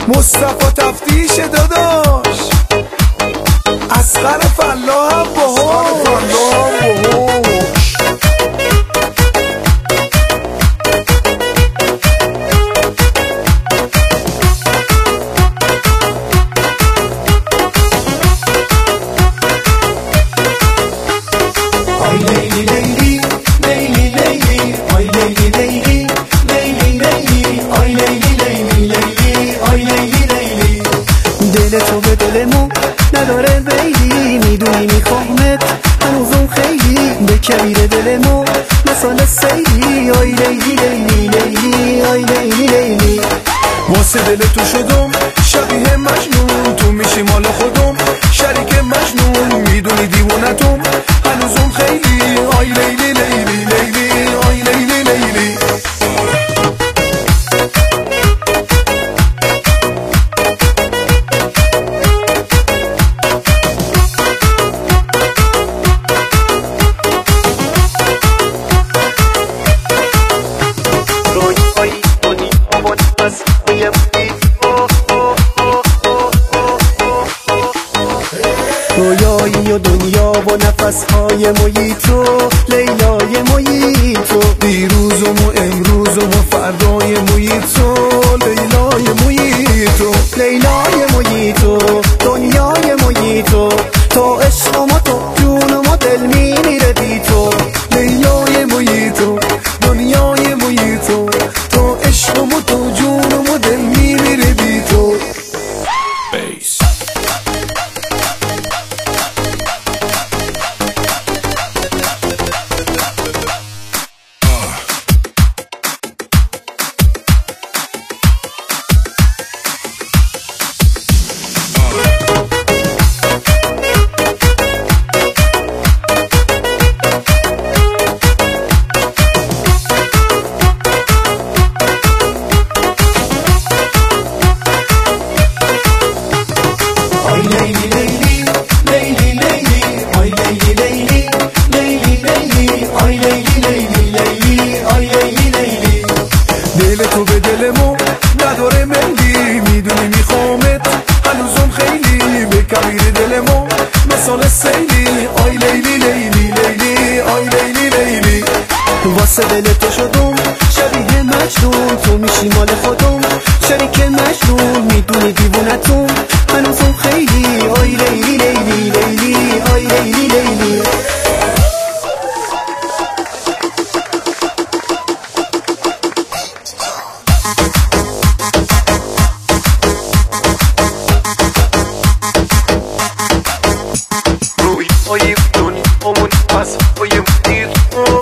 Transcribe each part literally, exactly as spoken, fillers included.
مصطفی تفتیش داداش، اصغر فلاح هم باهاش. دل تو به دل ما نداره بیلی، میدونی میخوامت هنوزم خیلی، به کبیر دل ما مثال سیلی. آی لیلی لیلی لیلی آی لیلی لیلی، واسه دل تو شدم شبیه مجنون، تو میشی مال خودم شریک مجنون، میدونی دیوونتم هنوزم خیلی. آی لیلی لیلی لیلی آی لیلی لیلی. رویایی و دنیا و نفسهای محیطو، لیلای محیطو، دیروزم و امروزم و فردای محیطو، لیلای محیطو، لیلای محیطو، دنیای محیطو، تو عشقم و تو جونم و دل میمیره بی تو. لیلای محیطو، دنیای محیطو، تو عشقم و تو جونم و دل میمیره بی تو. بیس دل تو به دل ما نداره مندی، میدونی میخوامت هنوزم خیلی، به کبیر دل ما مثال سیلی. آی لیلی لیلی لیلی آی لیلی لیلی، واسه دل تو شدم شبیه مجنون، تو میشی مال خودم شریک مجنون، میدونی دیوونتم هنوزم خیلی. آی لیلی لیلی لیلی آی لیلی لیلی. رویای دنیامون پس های محیطو،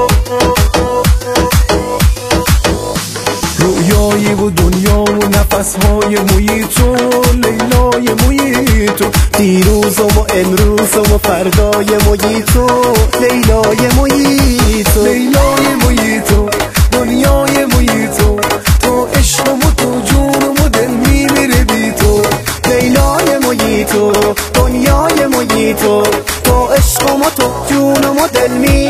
رویای و دنیا و نفسهای محیطو، لیلای محیطو، دیروزم و امروزم و فردای محیطو، لیلای محیطو، لیلای محیطو، دنیای محیطو، تو عشقم و تو جونم و دل میمیره بی تو. لیلای محیطو، دنیای محیطو، تو عشقم و تو جونم و دل می